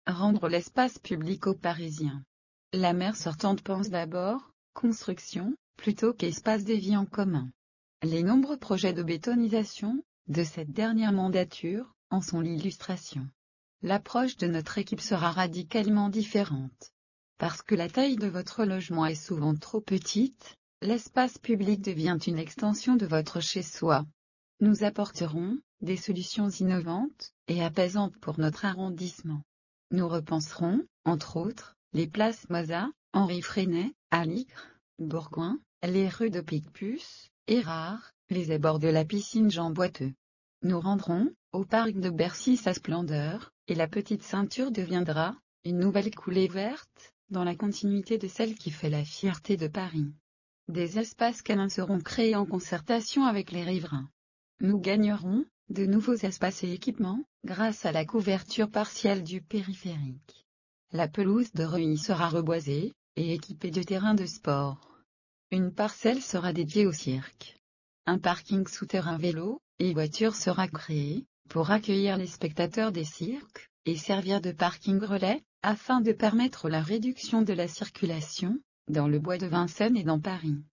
Rendre l'espace public aux Parisiens. La maire sortante pense d'abord construction, plutôt qu'espace de vie en commun. Les nombreux projets de bétonisation de cette dernière mandature en sont l'illustration. L'approche de notre équipe sera radicalement différente. Parce que la taille de votre logement est souvent trop petite, l'espace public devient une extension de votre chez-soi. Nous apporterons des solutions innovantes et apaisantes pour notre arrondissement. Nous repenserons, entre autres, les places Mozart, Henri Freinet, Aligre, Bourgoin, les rues de Picpus, Érard, les abords de la piscine Jean Boiteux. Nous rendrons, au parc de Bercy sa splendeur, et la petite ceinture deviendra une nouvelle coulée verte, dans la continuité de celle qui fait la fierté de Paris. Des espaces câlins seront créés en concertation avec les riverains. Nous gagnerons de nouveaux espaces et équipements, grâce à la couverture partielle du périphérique. La pelouse de Reuilly sera reboisée, et équipée de terrains de sport. Une parcelle sera dédiée au cirque. Un parking souterrain vélo et voitures sera créé, pour accueillir les spectateurs des cirques, et servir de parking relais, afin de permettre la réduction de la circulation, dans le bois de Vincennes et dans Paris.